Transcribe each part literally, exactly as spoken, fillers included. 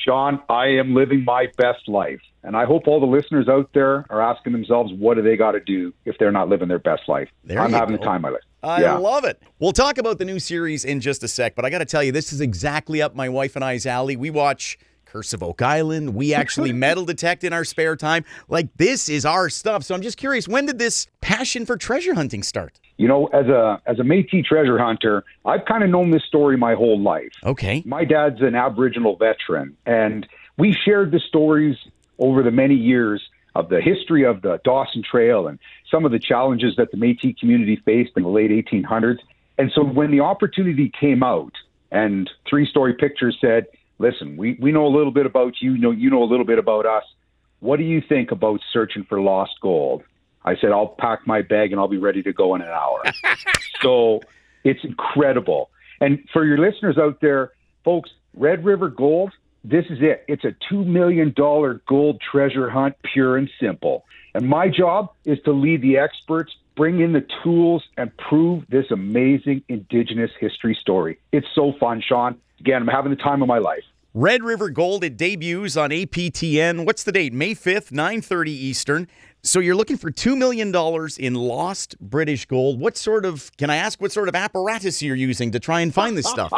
Sean, I am living my best life. And I hope all the listeners out there are asking themselves, what do they got to do if they're not living their best life? There I'm you having go. the time of my life. I Yeah. love it. We'll talk about the new series in just a sec, but I got to tell you, this is exactly up my wife and I's alley. We watch Curse of Oak Island. We actually metal detect in our spare time. Like, this is our stuff. So I'm just curious, when did this passion for treasure hunting start? You know, as a as a Métis treasure hunter, I've kind of known this story my whole life. Okay. My dad's an Aboriginal veteran, and we shared the stories over the many years of the history of the Dawson Trail and some of the challenges that the Métis community faced in the late eighteen hundreds. And so when the opportunity came out and Three Story Pictures said, listen, we, we know a little bit about you, you know, you know a little bit about us. What do you think about searching for lost gold? I said, I'll pack my bag and I'll be ready to go in an hour. So it's incredible. And for your listeners out there, folks, Red River Gold, this is it. It's a two million dollars gold treasure hunt, pure and simple. And my job is to lead the experts, bring in the tools, and prove this amazing Indigenous history story. It's so fun, Sean. Again, I'm having the time of my life. Red River Gold, it debuts on A P T N. What's the date? May fifth, nine thirty Eastern. So you're looking for two million dollars in lost British gold. What sort of, can I ask what sort of apparatus you're using to try and find this stuff?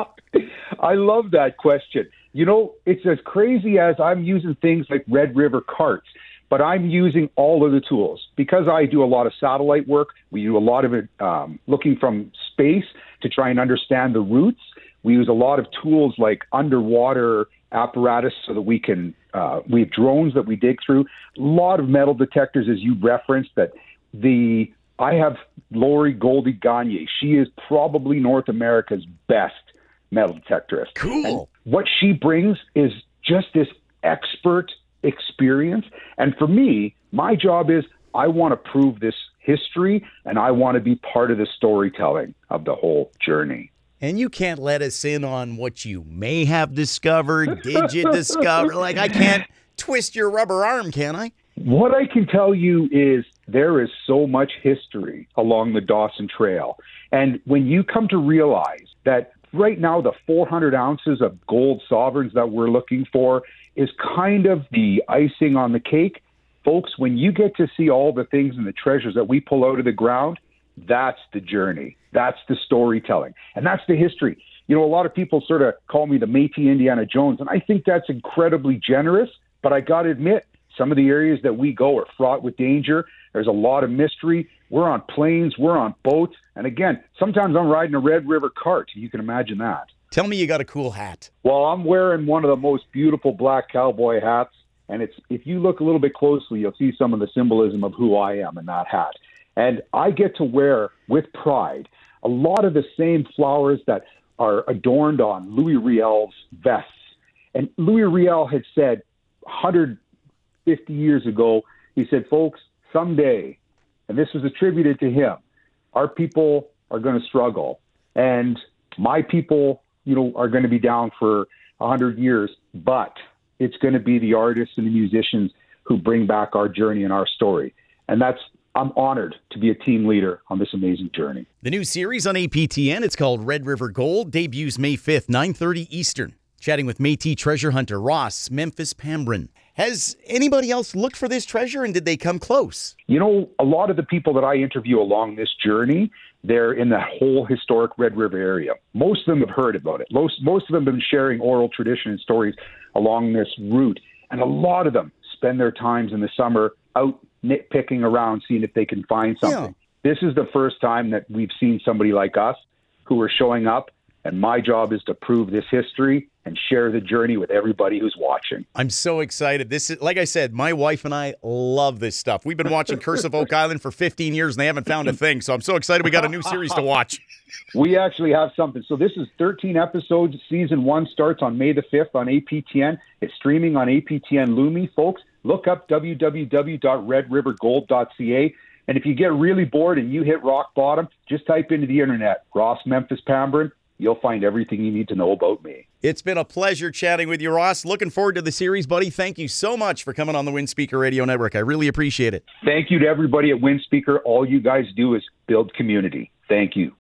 I love that question. You know, it's as crazy as I'm using things like Red River carts, but I'm using all of the tools. Because I do a lot of satellite work, we do a lot of it um, looking from space to try and understand the routes. We use a lot of tools like underwater apparatus so that we can, uh, we have drones that we dig through. A lot of metal detectors, as you referenced, that the, I have Lori Goldie Gagne. She is probably North America's best metal detectorist. Cool. And what she brings is just this expert experience. And for me, my job is I want to prove this history and I want to be part of the storytelling of the whole journey. And you can't let us in on what you may have discovered. Did you discover? Like, I can't twist your rubber arm, can I? What I can tell you is there is so much history along the Dawson Trail. And when you come to realize that right now the four hundred ounces of gold sovereigns that we're looking for is kind of the icing on the cake, folks, when you get to see all the things and the treasures that we pull out of the ground, that's the journey. That's the storytelling. And that's the history. You know, a lot of people sort of call me the Métis Indiana Jones, and I think that's incredibly generous. But I got to admit, some of the areas that we go are fraught with danger. There's a lot of mystery. We're on planes. We're on boats. And again, sometimes I'm riding a Red River cart. You can imagine that. Tell me you got a cool hat. Well, I'm wearing one of the most beautiful black cowboy hats. And it's if you look a little bit closely, you'll see some of the symbolism of who I am in that hat. And I get to wear, with pride, a lot of the same flowers that are adorned on Louis Riel's vests. And Louis Riel had said one hundred fifty years ago, he said, folks, someday, and this was attributed to him, our people are going to struggle. And my people, you know, are going to be down for one hundred years. But it's going to be the artists and the musicians who bring back our journey and our story. And that's I'm honored to be a team leader on this amazing journey. The new series on A P T N, it's called Red River Gold, debuts May fifth, nine thirty Eastern. Chatting with Métis treasure hunter Ross Memphis Pambrin. Has anybody else looked for this treasure and did they come close? You know, a lot of the people that I interview along this journey, they're in the whole historic Red River area. Most of them have heard about it. Most, most of them have been sharing oral tradition and stories along this route. And a lot of them spend their times in the summer out nitpicking around, seeing if they can find something. Yeah. This is the first time that we've seen somebody like us who are showing up, and my job is to prove this history and share the journey with everybody who's watching. I'm so excited. This is, like I said, my wife and I love this stuff. We've been watching Curse of Oak Island for fifteen years, and they haven't found a thing, so I'm so excited we got a new series to watch. We actually have something. So this is thirteen episodes. Season one starts on May the fifth on A P T N. It's streaming on A P T N Lumi. Folks, look up w w w dot red river gold dot c a. And if you get really bored and you hit rock bottom, just type into the internet, Ross Memphis Pambrin. You'll find everything you need to know about me. It's been a pleasure chatting with you, Ross. Looking forward to the series, buddy. Thank you so much for coming on the Windspeaker Radio Network. I really appreciate it. Thank you to everybody at Windspeaker. All you guys do is build community. Thank you.